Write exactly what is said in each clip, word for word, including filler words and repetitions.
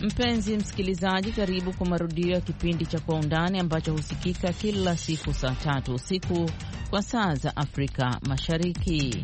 Mpenzi msikilizaji, karibu kwa marudio ya kipindi cha Kwa Undani ambacho husikika kila siku saa tatu usiku kwa saa za Afrika Mashariki.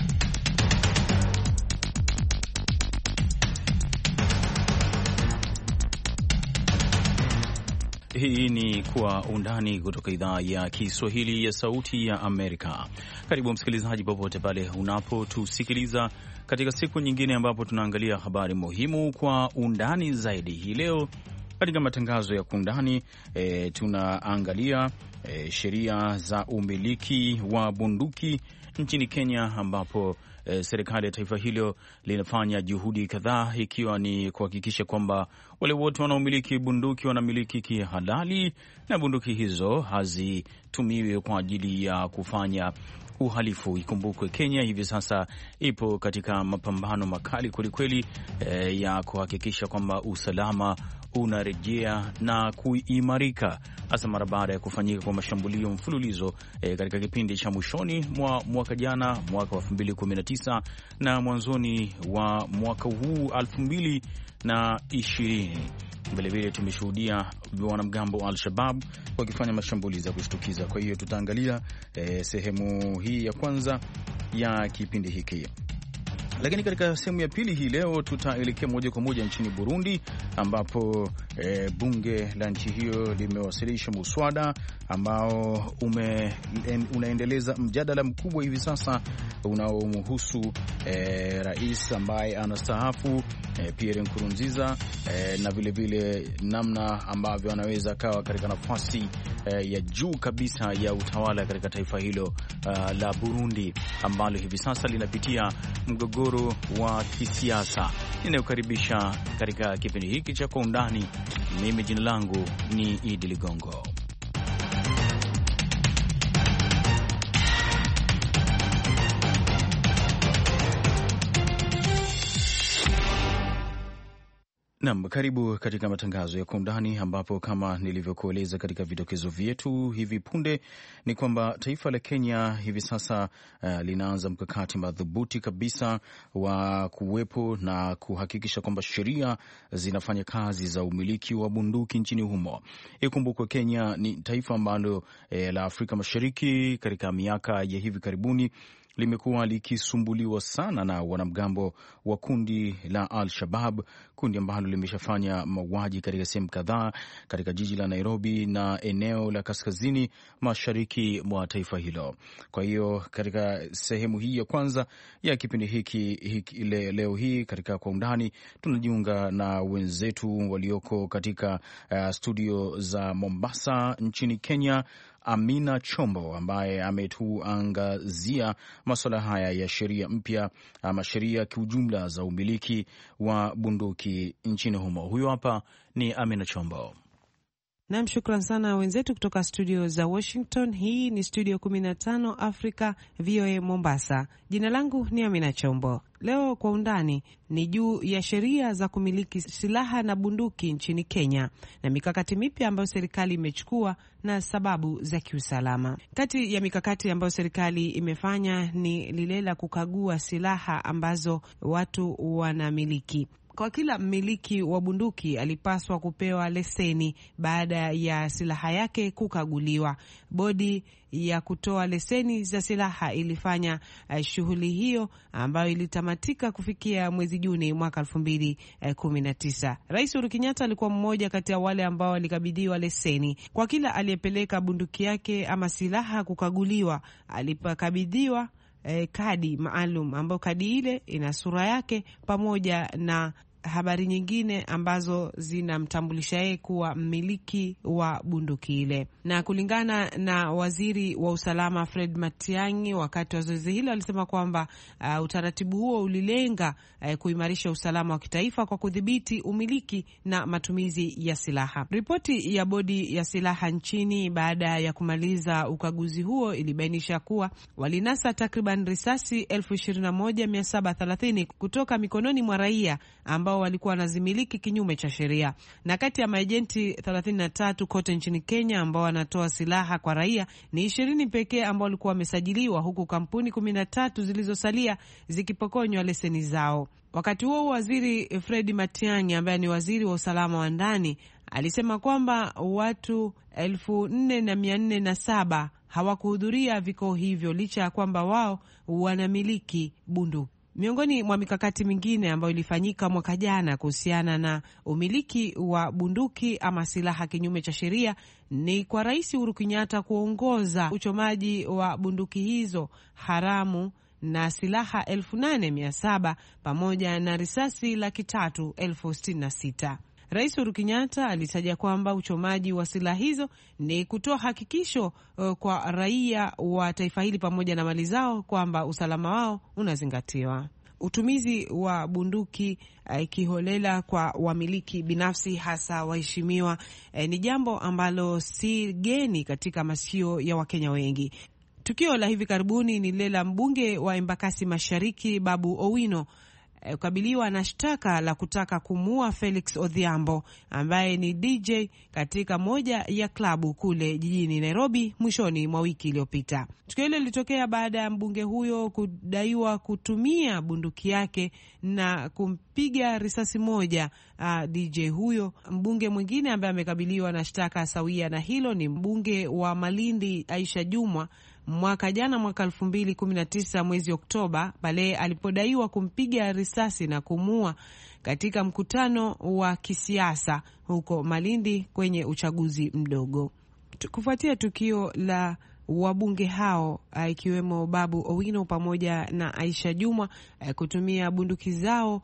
Hii ni Kwa Undani kutoka idhaa ya Kiswahili ya Sauti ya Amerika. Karibu msikilizaji, popote pale unapotusikiliza katika siku nyingine ambapo tunaangalia habari muhimu kwa undani zaidi. Hii leo katika matangazo ya Kwa Undani e, tunaangalia e, sheria za umiliki wa bunduki nchini Kenya, ambapo E, serikali ya taifa hilo linafanya juhudi kadhaa, ikiwa ni kuhakikisha kwamba wale wote wanaomiliki bunduki wanamiliki kihalali na bunduki hizo hazitumiwi kwa ajili ya kufanya uhalifu. Ikumbukwe Kenya hivi sasa ipo katika mapambano makali kwelikweli e, ya kuhakikisha kwamba usalama unarejea na kuimarika, hasa mara baada ya kufanyika kwa mashambulio mfululizo e, katika kipindi cha mwishoni mwa mwaka jana, mwaka wa elfu mbili kumi na tisa na mwanzoni wa mwaka huu elfu mbili na ishirini. Vilevile tumeshuhudia wanamgambo wa Al-Shabab wakifanya mashambulizi ya kushtukiza. Kwa hiyo tutaangalia e, sehemu hii ya kwanza ya kipindi hiki. Lakini katika sehemu ya pili hii leo tutaelekea moja kwa moja nchini Burundi, ambapo e, bunge la nchi hiyo limewasilisha muswada ambao ume, en, unaendeleza mjadala mkubwa hivi sasa unaomhusu e, rais ambaye anastaafu e, Pierre Nkurunziza e, na vilevile namna ambavyo anaweza kawa katika nafasi e, ya juu kabisa ya utawala katika taifa hilo uh, la Burundi, ambalo hivi sasa linapitia mgogoro wa kisiasa. Ninayokaribisha katika kipindi hiki cha Kwa Undani, mimi jina langu ni Idi Ligongo. Naam, karibu katika matangazo ya Kwa Undani, ambapo kama nilivyokueleza katika vidokezo vyetu hivi punde ni kwamba taifa la Kenya hivi sasa uh, linaanza mkakati madhubuti kabisa wa kuwepo na kuhakikisha kwamba sheria zinafanya kazi za umiliki wa bunduki nchini humo. Ikumbukwe Kenya ni taifa ambalo eh, la Afrika Mashariki katika miaka ya hivi karibuni limekuwa likisumbuliwa sana na wanamgambo wa kundi la Al-Shabab, kundi ambalo limeshafanya mauaji katika sehemu kadhaa katika jiji la Nairobi na eneo la kaskazini mashariki mwa taifa hilo. Kwa hiyo katika sehemu hii ya kwanza ya kipindi hiki, hiki le, leo hii katika Kwa Undani tunajiunga na wenzetu walioko katika uh, studio za Mombasa nchini Kenya, Amina Chombo ambaye ametuangazia masuala haya ya sheria mpya ama sheria kiujumla za umiliki wa bunduki nchini humo. Huyo hapa ni Amina Chombo. Naam, shukran sana wenzetu kutoka studio za Washington. Hii ni studio kumi na tano Africa V O A Mombasa. Jina langu ni Amina Chombo. Leo Kwa Undani ni juu ya sheria za kumiliki silaha na bunduki nchini Kenya na mikakati mipya ambayo serikali imechukua na sababu za kiusalama. Kati ya mikakati ambayo serikali imefanya ni lile la kukagua silaha ambazo watu wanamiliki. Kwa kila mmiliki wa bunduki alipaswa kupewa leseni baada ya silaha yake kukaguliwa. Bodi ya kutoa leseni za silaha ilifanya uh, shughuli hiyo ambayo ilitamatika kufikia mwezi Juni mwaka elfu mbili kumi na tisa. Rais Uhuru Kenyatta alikuwa mmoja kati ya wale ambao walikabidhiwa leseni. Kwa kila aliyepeleka bunduki yake ama silaha kukaguliwa, alipokabidhiwa eh, kadi maalum ambayo kadi ile ina sura yake pamoja na habari nyingine ambazo zinamtambulisha yeye kuwa mmiliki wa bunduki ile. Na kulingana na waziri wa usalama Fred Matiang'i, wakati wa zoezi hilo alisema kwamba uh, utaratibu huo ulilenga uh, kuimarisha usalama wa kitaifa kwa kudhibiti umiliki na matumizi ya silaha. Ripoti ya bodi ya silaha nchini baada ya kumaliza ukaguzi huo ilibainisha kuwa walinasa takriban risasi elfu ishirini na moja mia saba thelathini kutoka mikononi mwa raia ambao ambao walikuwa wanazimiliki kinyume cha sheria. Na kati ya maejenti thelathini na tatu kote nchini Kenya ambao wanatoa silaha kwa raia, ni ishirini pekee ambao walikuwa wamesajiliwa, huku kampuni kumi na tatu zilizosalia zikipokonywa leseni zao. Wakati huo waziri Fred Matiang'i ambaye ni waziri wa usalama wa ndani alisema kwamba watu elfu nne na mia nne na saba hawakuhudhuria vikao hivyo licha ya kwamba wao wanamiliki bunduki. Miongoni mwa mikakati mingine ambayo ilifanyika mwaka jana kuhusiana na umiliki wa bunduki ama silaha kinyume cha sheria ni kwa Rais Uhuru Kenyatta kuongoza uchomaji wa bunduki hizo haramu na silaha elfu nane mia saba pamoja na risasi laki tatu elfu sitini na sita. Rais Uhuru Kenyatta alitaja kwamba uchomaji wa silaha hizo ni kutoa hakikisho uh, kwa raia wa taifa hili pamoja na mali zao kwamba usalama wao unazingatiwa. Utumizi wa bunduki ikiholela uh, kwa wamiliki binafsi hasa waheshimiwa uh, ni jambo ambalo si geni katika masikio ya Wakenya wengi. Tukio la hivi karibuni ni lile la mbunge wa Embakasi Mashariki Babu Owino kukabiliwa na shtaka la kutaka kumuua Felix Odhiambo ambaye ni D J katika moja ya klabu kule jijini Nairobi mwishoni mwa wiki iliyopita. Tukio hilo lilitokea baada ya mbunge huyo kudaiwa kutumia bunduki yake na kumpiga risasi moja uh, D J huyo. Mbunge mwingine ambaye amekabiliwa na shtaka sawia na hilo ni mbunge wa Malindi Aisha Jumwa mwaka jana, mwaka elfu mbili kumi na tisa mwezi Oktoba, pale alipodaiwa kumpiga risasi na kumua katika mkutano wa kisiasa huko Malindi kwenye uchaguzi mdogo. Kufuatia tukio la wabunge hao ikiwemo Babu Owino pamoja na Aisha Jumwa kutumia bunduki zao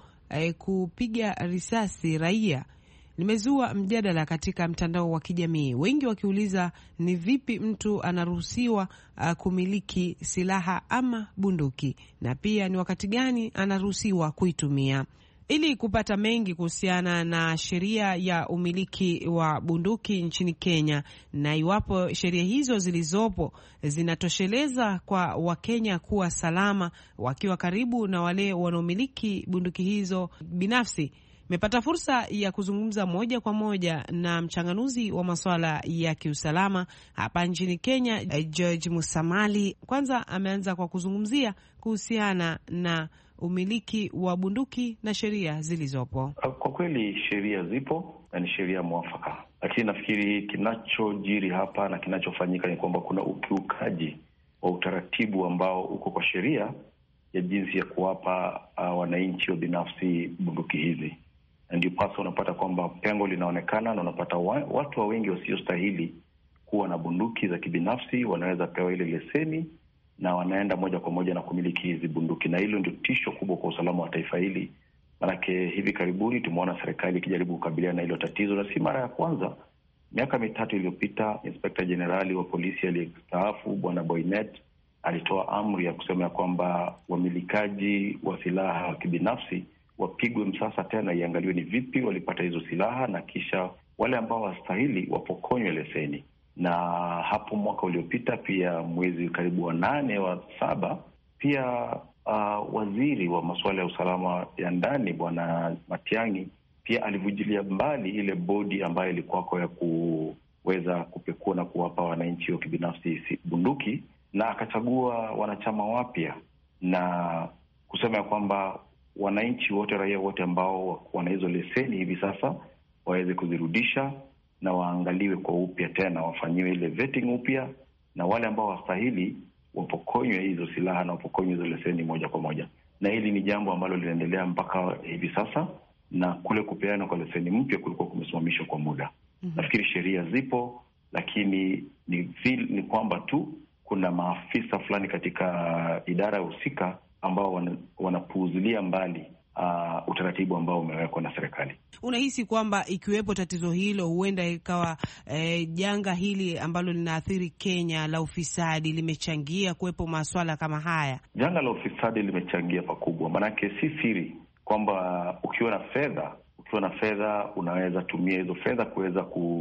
kupiga risasi raia, limezua mjadala katika mtandao wa kijamii, wengi wakiuliza ni vipi mtu anaruhusiwa uh, kumiliki silaha ama bunduki, na pia ni wakati gani anaruhusiwa kuitumia. Ili kupata mengi kuhusiana na sheria ya umiliki wa bunduki nchini Kenya na iwapo sheria hizo zilizopo zinatosheleza kwa Wakenya kuwa salama wakiwa karibu na wale wanaomiliki bunduki hizo binafsi, nimepata fursa ya kuzungumza moja kwa moja na mchanganuzi wa masuala ya kiusalama hapa nchini Kenya, George Musamali. Kwanza ameanza kwa kuzungumzia kuhusiana na umiliki wa bunduki na sheria zilizopo. Kwa kweli sheria zipo na ni sheria mwafaka, lakini nafikiri kinachojiri hapa na kinachofanyika ni kwamba kuna ukiukaji wa utaratibu ambao uko kwa sheria ya jinsi ya kuwapa uh, wananchi wa binafsi bunduki hizi. Ndio pasa unapata kwamba pengo linaonekana na unapata wa, watu wa wengi wasiostahili kuwa na bunduki za kibinafsi wanaweza pewa ile leseni na wanaenda moja kwa moja na kumiliki hizi bunduki, na hilo ndio tisho kubwa kwa usalama wa taifa hili. Manake hivi karibuni tumeona serikali ikijaribu kukabiliana na hilo tatizo, na si mara ya kwanza. Miaka mitatu iliyopita Inspector Generali wa polisi aliyestaafu Bwana Boynet alitoa amri ya kusema ya kwamba wamilikaji wa silaha wa kibinafsi wapigwe msasa tena, iangaliwe ni vipi walipata hizo silaha, na kisha wale ambao wastahili wapokonywe leseni. Na hapo mwaka uliopita pia mwezi karibu wa nane wa saba pia uh, waziri wa masuala ya usalama ya ndani Bwana Matiang'i pia alivujilia mbali ile bodi ambayo ilikuwa ya kuweza kupekua na kuwapa wananchi wa kibinafsi bunduki, na akachagua wanachama wapya na kusema ya kwamba wananchi wote, raia wote ambao wana hizo leseni hivi sasa waweze kuzirudisha na waangaliwe kwa upya tena, wafanyiwe ile vetting upya, na wale ambao wastahili wapokonywe hizo silaha na wapokonywe hizo leseni moja kwa moja. Na hili ni jambo ambalo linaendelea mpaka hivi sasa, na kule kupeana kwa leseni mpya kulikuwa kumesimamishwa kwa muda. Mm-hmm. Nafikiri sheria zipo, lakini ni, feel, ni kwamba tu kuna maafisa fulani katika idara husika ambao wanapuuzilia mbali uh, utaratibu ambao umewekwa na serikali. Unahisi kwamba ikiwepo tatizo hilo huenda ikawa eh, janga hili ambalo linaathiri Kenya la ufisadi limechangia kuwepo masuala kama haya? Janga la ufisadi limechangia pakubwa, manake si siri kwamba ukiwa na fedha, ukiwa na fedha unaweza tumia hizo fedha kuweza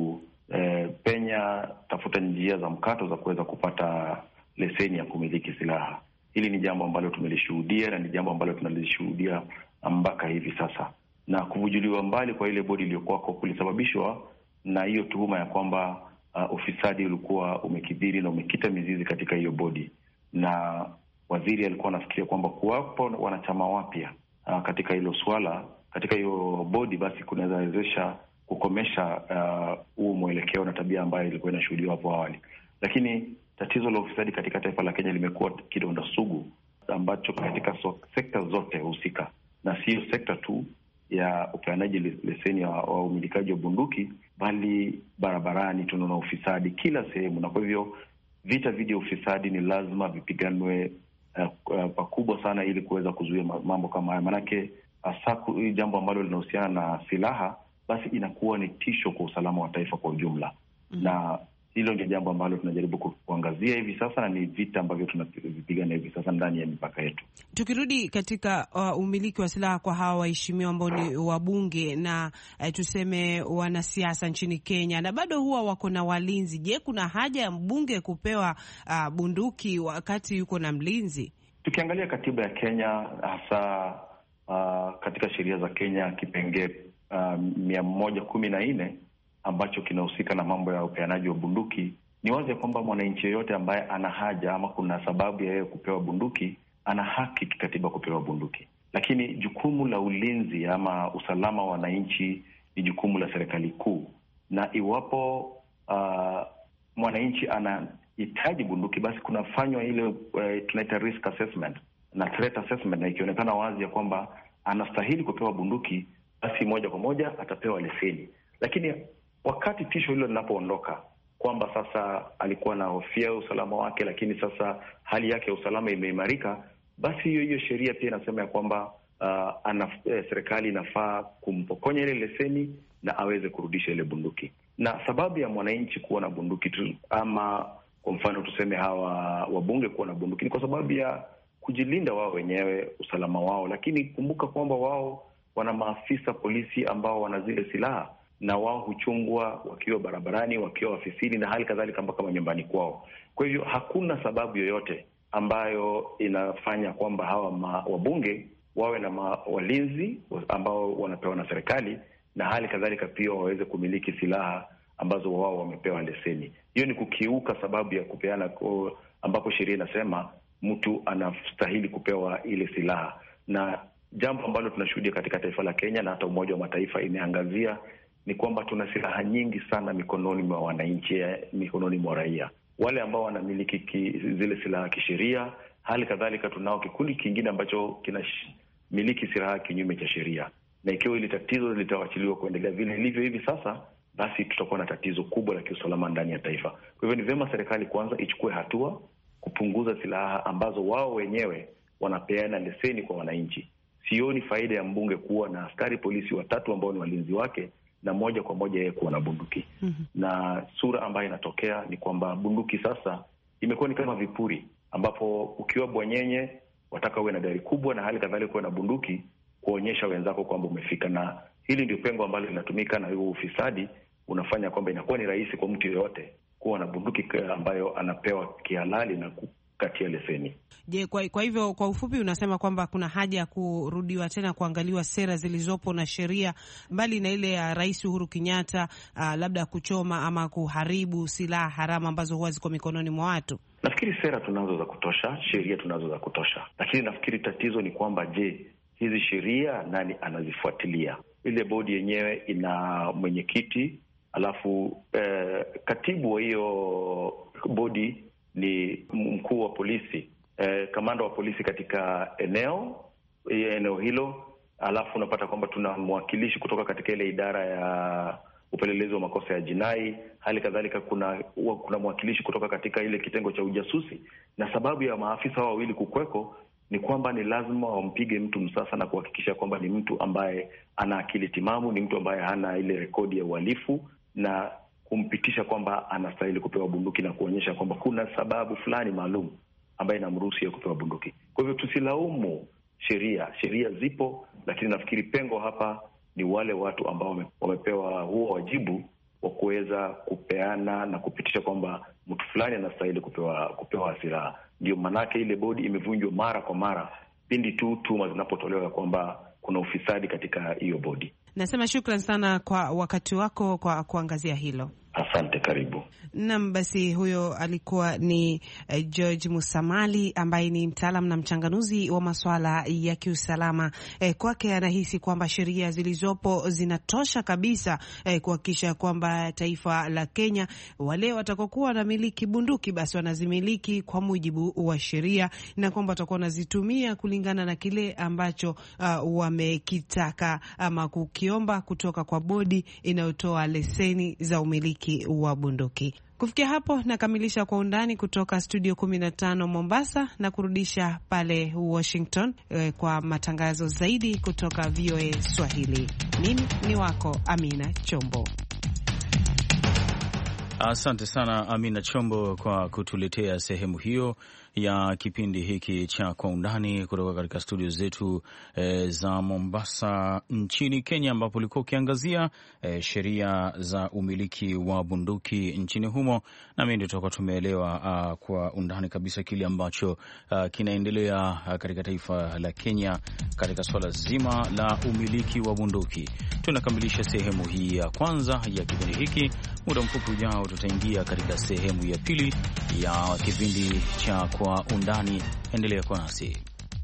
kupenya, eh, tafuta njia za mkato za kuweza kupata leseni ya kumiliki silaha. Hili ni jambo ambalo tumelishuhudia na ni jambo ambalo tunalishuhudia mpaka hivi sasa. na kuvujuliwa mbali kwa ile bodi iliyokuwako kulisababishwa na hiyo tuhuma ya kwamba uh, ufisadi ulikuwa umekithiri na umekita mizizi katika hiyo bodi, na waziri alikuwa anafikiria kwamba kuwapo wanachama wapya uh, katika hilo swala, katika hiyo bodi, basi kunaweza wezesha kukomesha huu uh, mwelekeo na tabia ambayo ilikuwa inashuhudiwa hapo awali. Lakini tatizo la ufisadi katika taifa la Kenya limekuwa kidonda sugu ambacho katika so, sekta zote husika, na sio sekta tu ya upeanaji leseni wa umilikaji wa bunduki, bali barabarani tunaona ufisadi kila sehemu. Na kwa hivyo vita dhidi ya ufisadi ni lazima vipiganwe uh, uh, pakubwa sana ili kuweza kuzuia mambo kama haya, manake hasa hii jambo ambalo linahusiana na silaha basi inakuwa ni tisho kwa usalama wa taifa kwa ujumla. Mm. Na hilo ndio jambo ambalo tunajaribu kuangazia hivi sasa, na ni vita ambavyo tunavipigana hivi sasa ndani ya mipaka yetu. Tukirudi katika uh, umiliki wa silaha kwa hawa waheshimiwa ambao ni wabunge na uh, tuseme wanasiasa nchini Kenya, na bado huwa wako na walinzi. Je, kuna haja ya mbunge kupewa uh, bunduki wakati yuko na mlinzi? Tukiangalia katiba ya Kenya, hasa uh, katika sheria za Kenya, kipengee uh, mia moja kumi na nne ambacho kinahusika na mambo ya upeanaji wa bunduki, ni wazi kwamba mwananchi yeyote ambaye ana haja ama kuna sababu ya yeye kupewa bunduki ana haki kikatiba kupewa bunduki. Lakini jukumu la ulinzi ama usalama wa wananchi ni jukumu la serikali kuu, na iwapo uh, mwananchi anahitaji bunduki, basi kunafanywa ile uh, tunaita risk assessment na threat assessment, na ikionekana wazi ya kwamba anastahili kupewa bunduki, basi moja kwa moja atapewa leseni. Lakini wakati tisho hilo linapoondoka, kwamba sasa alikuwa na hofia usalama wake, lakini sasa hali yake ya usalama imeimarika, basi hiyo hiyo sheria pia inasema ya kwamba uh, ana, eh, serikali inafaa kumpokonya ile leseni na aweze kurudisha ile bunduki. Na sababu ya mwananchi kuwa na bunduki tu, ama kwa mfano tuseme hawa wabunge kuwa na bunduki, ni kwa sababu ya kujilinda wao wenyewe, usalama wao. Lakini kumbuka kwamba wao wana maafisa polisi ambao wana zile silaha, na wao huchungwa wakiwa barabarani, wakiwa ofisini, na hali kadhalika mpaka manyumbani kwao. Kwa hivyo hakuna sababu yoyote ambayo inafanya kwamba hawa ma, wabunge wawe na ma, walinzi ambao wanapewa na serikali, na hali kadhalika pia waweze kumiliki silaha ambazo wao wamepewa leseni. Hiyo ni kukiuka sababu ya kupeana, ambapo sheria inasema mtu anastahili kupewa ile silaha. Na jambo ambalo tunashuhudia katika taifa la Kenya, na hata Umoja wa Mataifa imeangazia, ni kwamba tuna silaha nyingi sana mikononi mwa wananchi, mikononi mwa raia, wale ambao wanamiliki ki, zile silaha kisheria. Hali kadhalika tunao kikundi kingine ambacho kinamiliki silaha kinyume cha sheria, na ikiwa hili tatizo litawachiliwa kuendelea vile ilivyo hivi sasa, basi tutakuwa na tatizo kubwa la kiusalama ndani ya taifa. Kwa hivyo ni vyema serikali kwanza ichukue hatua kupunguza silaha ambazo wao wenyewe wanapeana leseni kwa wananchi. Sioni faida ya mbunge kuwa na askari polisi watatu ambao ni walinzi wake, na moja kwa moja yeye kuwa na bunduki. Mm-hmm. Na sura ambayo inatokea ni kwamba bunduki sasa imekuwa ni kama vipuri, ambapo ukiwa bwanyenye wataka uwe na gari kubwa, na hali kadhalika uwe na bunduki kuonyesha wenzako kwamba umefika. Na hili ndio pengo ambalo linatumika, na huo ufisadi unafanya kwamba inakuwa ni rahisi kwa mtu yeyote kuwa na bunduki ambayo anapewa kihalali na kukatia leseni. Je, kwa, kwa hivyo kwa ufupi unasema kwamba kuna haja ya kurudiwa tena kuangaliwa sera zilizopo na sheria, mbali na ile ya Rais Uhuru Kenyatta, uh, labda kuchoma ama kuharibu silaha haramu ambazo huwa ziko mikononi mwa watu? Nafikiri sera tunazo za kutosha, sheria tunazo za kutosha, lakini nafikiri tatizo ni kwamba, je, hizi sheria nani anazifuatilia? Ile bodi yenyewe ina mwenyekiti, alafu eh, katibu wa hiyo bodi ni mkuu wa polisi, eh, kamanda wa polisi katika eneo eneo hilo. Alafu unapata kwamba tuna mwakilishi kutoka katika ile idara ya upelelezi wa makosa ya jinai. Hali kadhalika kuna kuna mwakilishi kutoka katika ile kitengo cha ujasusi. Na sababu ya maafisa hao wawili kukweko ni kwamba ni lazima wampige mtu msasa na kuhakikisha kwamba ni mtu ambaye ana akili timamu, ni mtu ambaye hana ile rekodi ya uhalifu, na kumpitisha kwamba anastahili kupewa bunduki, na kuonyesha kwamba kuna sababu fulani maalum ambaye inamruhusu kupewa bunduki. Kwa hivyo tusilaumu sheria, sheria zipo, lakini nafikiri pengo hapa ni wale watu ambao wamepewa huo wajibu wa kuweza kupeana na kupitisha kwamba mtu fulani anastahili kupewa kupewa silaha. Ndio manake ile bodi imevunjwa mara kwa mara pindi tu tuma zinapotolewa kwamba kuna ufisadi katika hiyo bodi. Nasema shukran sana kwa wakati wako kwa kuangazia hilo. Asante, karibu. Naam, basi huyo alikuwa ni eh, George Musamali ambaye ni mtaalamu na mchanganuzi wa masuala ya kiusalama. Eh, kwake anahisi kwamba sheria zilizopo zinatosha kabisa eh, kuhakikisha kwamba taifa la Kenya, wale watakokuwa wanamiliki bunduki basi wanazimiliki kwa mujibu wa sheria, na kwamba watakuwa wanazitumia kulingana na kile ambacho uh, wamekitaka ama kukiomba kutoka kwa bodi inayotoa leseni za umiliki wa bunduki. Kufikia hapo nakamilisha Kwa Undani kutoka studio kumi na tano Mombasa, na kurudisha pale Washington eh, kwa matangazo zaidi kutoka V O A Swahili. Mimi ni wako Amina Chombo. Asante sana Amina Chombo kwa kutuletea sehemu hiyo ya kipindi hiki cha Kwa Undani kutoka katika studio zetu e, za Mombasa nchini Kenya, ambapo ulikuwa ukiangazia e, sheria za umiliki wa bunduki nchini humo. Na mimi ndio tutakuwa tumeelewa uh, kwa undani kabisa kile ambacho uh, kinaendelea uh, katika taifa la Kenya katika swala zima la umiliki wa bunduki. Tunakamilisha sehemu hii ya kwanza ya kipindi hiki. Muda mfupi ujao tutaingia katika sehemu ya pili ya kipindi cha Kwa Undani. Endelea kwa nasi.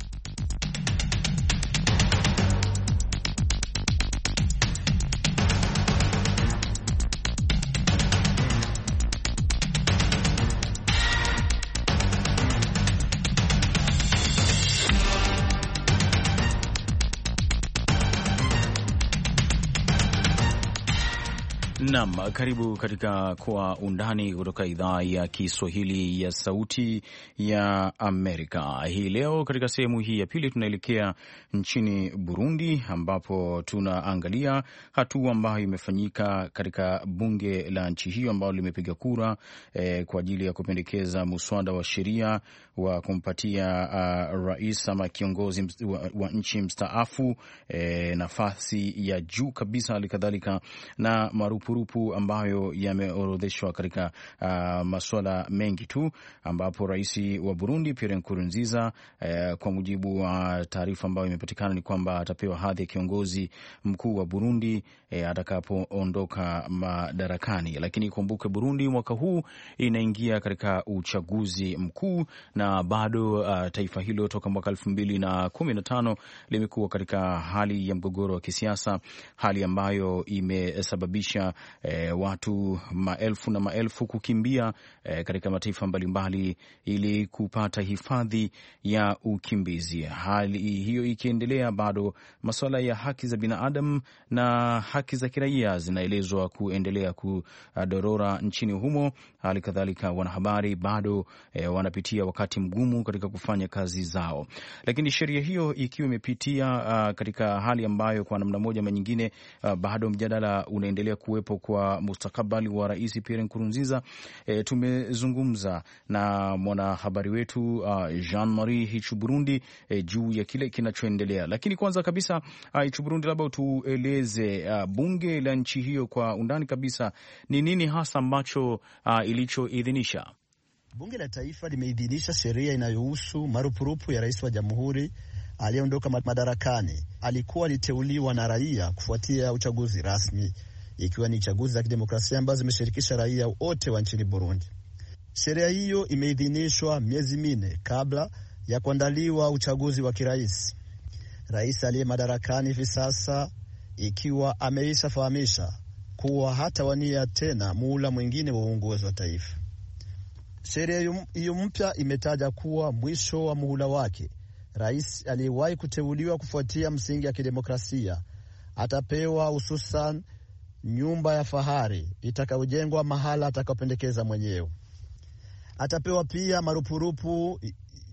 Naam, karibu katika Kwa Undani kutoka idhaa ya Kiswahili ya Sauti ya Amerika. Hii leo katika sehemu hii ya pili tunaelekea nchini Burundi, ambapo tunaangalia hatua ambayo imefanyika katika bunge la nchi hiyo ambalo limepiga kura eh, kwa ajili ya kupendekeza muswada wa sheria wa kumpatia uh, rais ama kiongozi wa, wa nchi mstaafu eh, nafasi ya juu kabisa, halikadhalika na marupurupu ambayo yameorodheshwa katika uh, masuala mengi tu, ambapo rais wa Burundi Pierre Nkurunziza eh, kwa mujibu wa taarifa ambayo imepatikana ni kwamba atapewa hadhi ya kiongozi mkuu wa Burundi eh, atakapoondoka madarakani. Lakini kumbuke Burundi mwaka huu inaingia katika uchaguzi mkuu, na bado uh, taifa hilo toka mwaka elfu mbili na kumi na tano limekuwa katika hali ya mgogoro wa kisiasa, hali ambayo imesababisha eh, watu maelfu na maelfu kukimbia eh, katika mataifa mbalimbali ili kupata hifadhi ya ukimbizi. Hali hiyo ikiendelea, bado masuala ya haki za binadamu na haki za kiraia zinaelezwa kuendelea kudorora nchini humo. Hali kadhalika wanahabari bado eh, wanapitia wakati mgumu katika kufanya kazi zao. Lakini sheria hiyo ikiwa imepitia uh, katika hali ambayo kwa namna moja ama nyingine uh, bado mjadala unaendelea kuwepo kwa mustakabali wa Rais Pierre Nkurunziza. E, tumezungumza na mwanahabari wetu uh, Jean-Marie Hichu Burundi e, juu ya kile kinachoendelea. Lakini kwanza kabisa uh, Hichu Burundi, labda tueleze uh, bunge la nchi hiyo kwa undani kabisa ni nini hasa ambacho uh, ilichoidhinisha. Bunge la Taifa limeidhinisha sheria inayohusu marupurupu ya rais wa jamhuri aliyeondoka madarakani. Alikuwa aliteuliwa na raia kufuatia uchaguzi rasmi, ikiwa ni chaguzi za kidemokrasia ambazo zimeshirikisha raia wote wa nchini Burundi. Sheria hiyo imeidhinishwa miezi minne kabla ya kuandaliwa uchaguzi wa kirais. Rais aliye madarakani hivi sasa ikiwa ameishafahamisha kuwa hatawania tena muhula mwingine wa uongozi wa taifa. Sheria hiyo mpya imetaja kuwa mwisho wa muhula wake, rais aliyewahi kuteuliwa kufuatia msingi ya kidemokrasia atapewa hususan nyumba ya fahari itakayojengwa mahala atakapendekeza mwenyewe. Atapewa pia marupurupu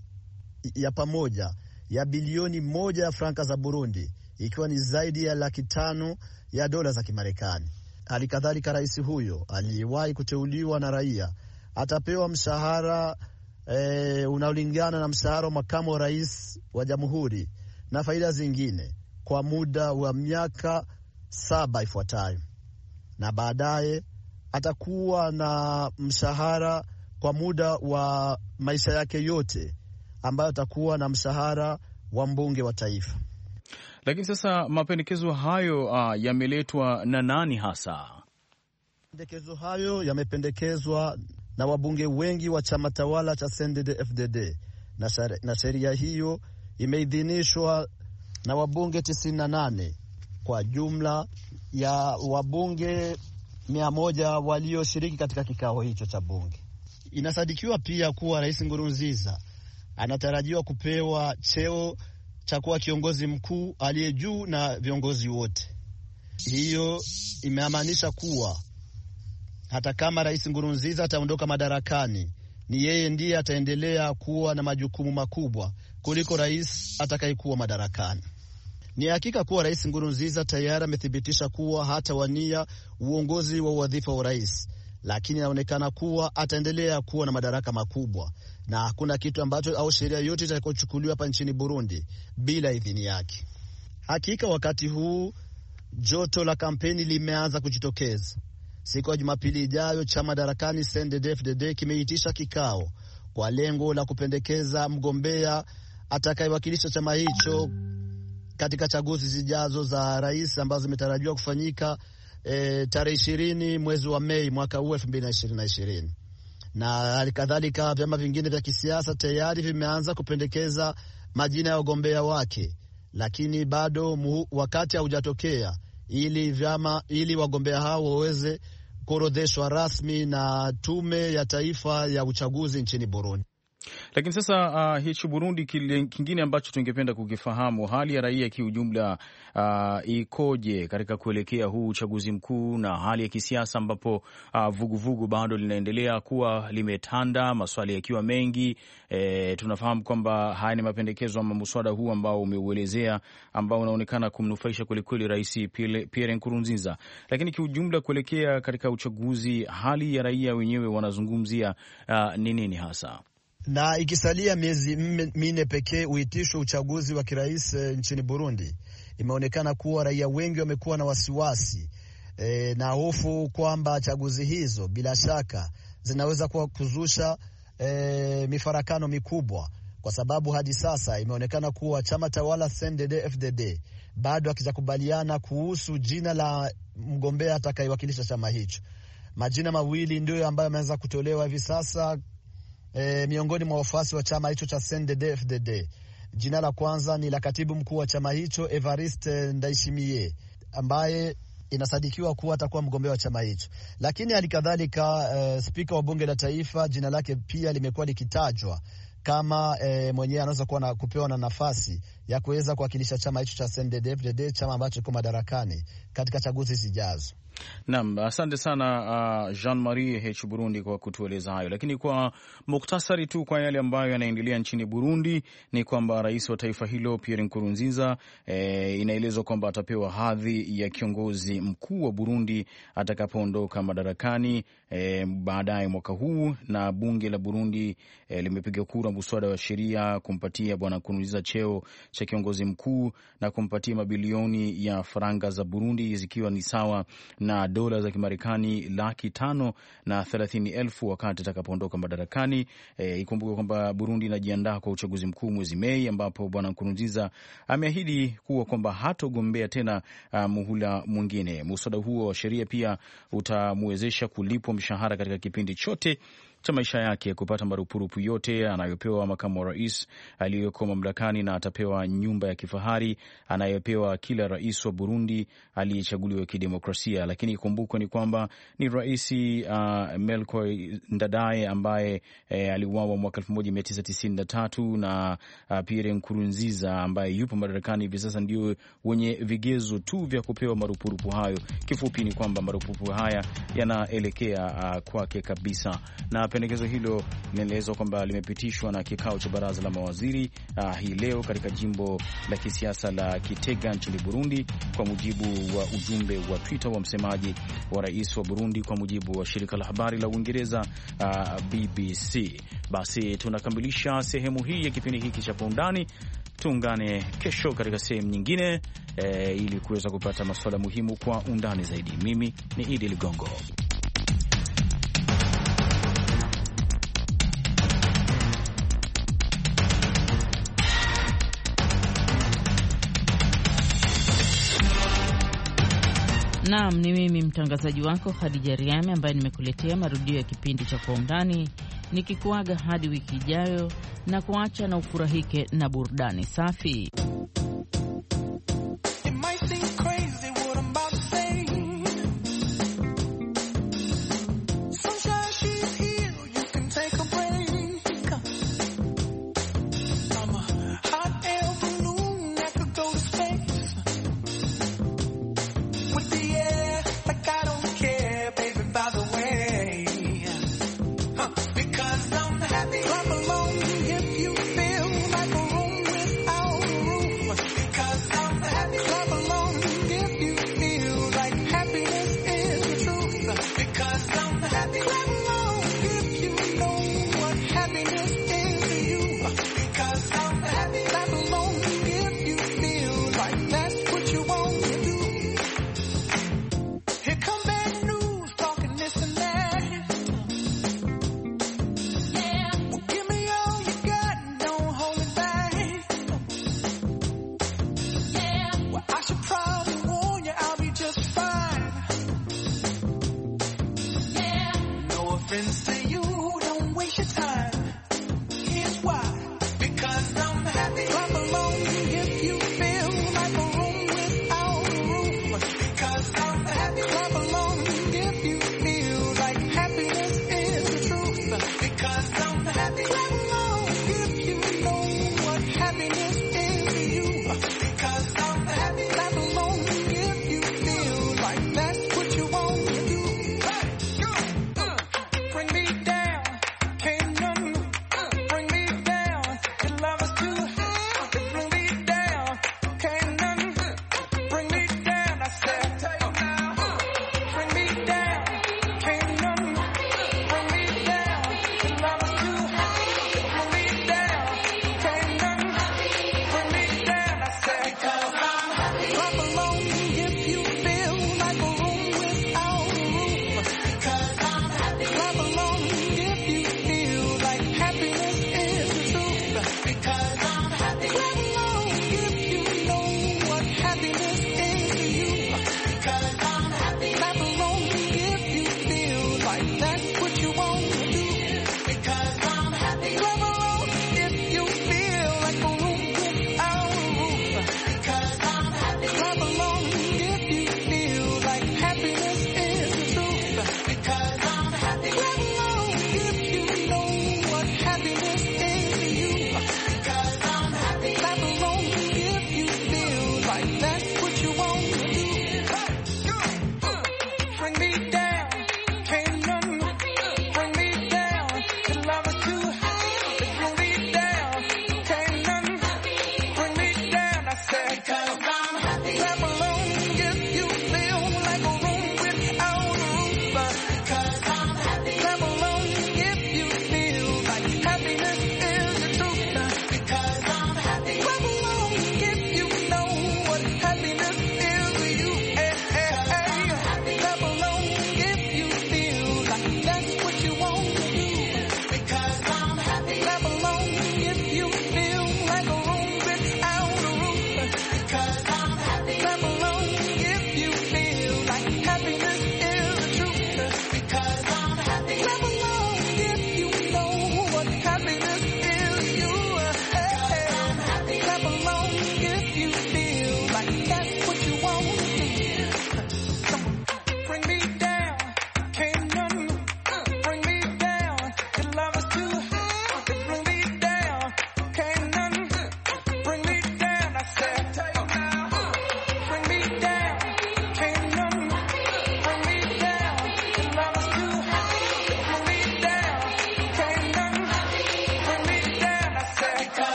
ya pamoja ya bilioni moja ya franka za Burundi, ikiwa ni zaidi ya laki tano ya dola za Kimarekani. Hali kadhalika rais huyo aliyewahi kuteuliwa na raia atapewa mshahara e, unaolingana na mshahara wa makamu wa rais wa jamhuri na faida zingine kwa muda wa miaka saba ifuatayo, na baadaye atakuwa na mshahara kwa muda wa maisha yake yote, ambayo atakuwa na mshahara wa mbunge wa taifa. Lakini sasa mapendekezo hayo uh, yameletwa na nani hasa? Mapendekezo hayo yamependekezwa na wabunge wengi wa chama tawala cha C N D D F D D, na sheria hiyo imeidhinishwa na wabunge tisini na nane kwa jumla ya wabunge mia moja walioshiriki katika kikao hicho cha bunge. Inasadikiwa pia kuwa Rais Nkurunziza anatarajiwa kupewa cheo cha kuwa kiongozi mkuu aliye juu na viongozi wote. Hiyo imeamanisha kuwa hata kama Rais Nkurunziza ataondoka madarakani, ni yeye ndiye ataendelea kuwa na majukumu makubwa kuliko rais atakayekuwa madarakani. Ni hakika kuwa Rais Nkurunziza tayari amethibitisha kuwa hatawania uongozi wa wadhifa wa rais, lakini inaonekana kuwa ataendelea kuwa na madaraka makubwa, na hakuna kitu ambacho au sheria yote itakayochukuliwa hapa nchini Burundi bila idhini yake. Hakika wakati huu joto la kampeni limeanza kujitokeza. Siku ya Jumapili ijayo chama madarakani C N D D F D D kimeitisha kikao kwa lengo la kupendekeza mgombea atakayewakilisha chama hicho katika chaguzi zijazo za rais ambazo zimetarajiwa kufanyika e, tarehe ishirini mwezi wa Mei mwaka huu elfu mbili na ishirini. Na halikadhalika vyama vingine vya kisiasa tayari vimeanza kupendekeza majina ya wagombea wake, lakini bado muhu, wakati haujatokea ili vyama ili wagombea hao waweze kuorodheshwa rasmi na Tume ya Taifa ya Uchaguzi nchini Burundi. Lakini sasa uh, hichi Burundi kingine ambacho tungependa kukifahamu, hali ya raia kiujumla uh, ikoje katika kuelekea huu uchaguzi mkuu, na hali ya kisiasa ambapo vuguvugu uh, vugu bado linaendelea kuwa limetanda, maswali yakiwa mengi. E, tunafahamu kwamba haya ni mapendekezo ama mswada huu ambao umeuelezea ambao unaonekana kumnufaisha kwelikweli Rais Pierre Nkurunziza, lakini kiujumla kuelekea katika uchaguzi, hali ya raia wenyewe wanazungumzia uh, ni nini hasa? Na ikisalia miezi minne pekee uitishwe uchaguzi wa kirais e, nchini Burundi, imeonekana kuwa raia wengi wamekuwa na wasiwasi e, na hofu kwamba chaguzi hizo bila shaka zinaweza kuwa kuzusha e, mifarakano mikubwa, kwa sababu hadi sasa imeonekana kuwa chama tawala C N D D F D D bado hakijakubaliana kuhusu jina la mgombea atakayewakilisha chama hicho. Majina mawili ndio ambayo yameanza kutolewa hivi sasa E, miongoni mwa wafuasi wa chama hicho cha C N D D F D D. Jina la kwanza ni la katibu mkuu wa chama hicho Evariste Ndayishimiye, ambaye inasadikiwa kuwa atakuwa mgombea wa chama hicho. Lakini halikadhalika e, spika wa bunge la taifa jina lake pia limekuwa likitajwa kama e, mwenyewe anaweza kuwa na kupewa na nafasi ya kuweza kuwakilisha chama hicho cha C N D D F D D, chama ambacho kiko madarakani katika chaguzi zijazo. Naam, asante sana uh, Jean-Marie H Burundi kwa kutueleza hayo. Lakini kwa muktasari tu kwa yale ambayo yanaendelea nchini Burundi ni kwamba rais wa taifa hilo Pierre Nkurunziza eh, inaelezwa kwamba atapewa hadhi ya kiongozi mkuu wa Burundi atakapoondoka madarakani eh, baadaye mwaka huu, na bunge la Burundi eh, limepiga kura mswada wa sheria kumpatia bwana Nkurunziza cheo cha kiongozi mkuu na kumpatia mabilioni ya faranga za Burundi zikiwa ni sawa na dola za Kimarekani laki tano na thelathini elfu wakati atakapoondoka madarakani. E, ikumbuke kwamba Burundi inajiandaa kwa uchaguzi mkuu mwezi Mei, ambapo bwana Nkurunziza ameahidi kuwa kwamba hatogombea tena uh, muhula mwingine. Muswada huo wa sheria pia utamwezesha kulipwa mshahara katika kipindi chote cha maisha yake, kupata marupurupu yote anayopewa makamu wa rais aliyeko mamlakani, na atapewa nyumba ya kifahari anayopewa kila rais wa Burundi aliyechaguliwa kidemokrasia. Lakini ikumbukwe ni kwamba ni rais uh, Melchior Ndadaye ambaye eh, aliuawa mwaka elfu moja mia tisa tisini na tatu na uh, Pierre Nkurunziza ambaye yupo madarakani hivi sasa ndio wenye vigezo tu vya kupewa marupurupu hayo. Kifupi ni kwamba marupurupu haya yanaelekea uh, kwake kabisa, na pendekezo hilo linaelezwa kwamba limepitishwa na kikao cha baraza la mawaziri uh, hii leo katika jimbo la kisiasa la Kitega nchini Burundi, kwa mujibu wa ujumbe wa Twitter wa msemaji wa rais wa Burundi, kwa mujibu wa shirika la habari la Uingereza uh, B B C. Basi tunakamilisha sehemu hii ya kipindi hiki cha Kwa Undani. Tuungane kesho katika sehemu nyingine e, ili kuweza kupata masuala muhimu kwa undani zaidi. Mimi ni Idi Ligongo. Naam, ni mimi mtangazaji wako Khadija Riame ambaye nimekuletea marudio ya kipindi cha Kwa Undani, nikikuaga hadi wiki ijayo na kuacha na ufurahike na burudani safi.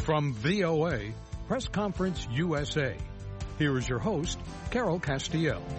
From V O A, Press Conference U S A, here is your host, Carol Castiel.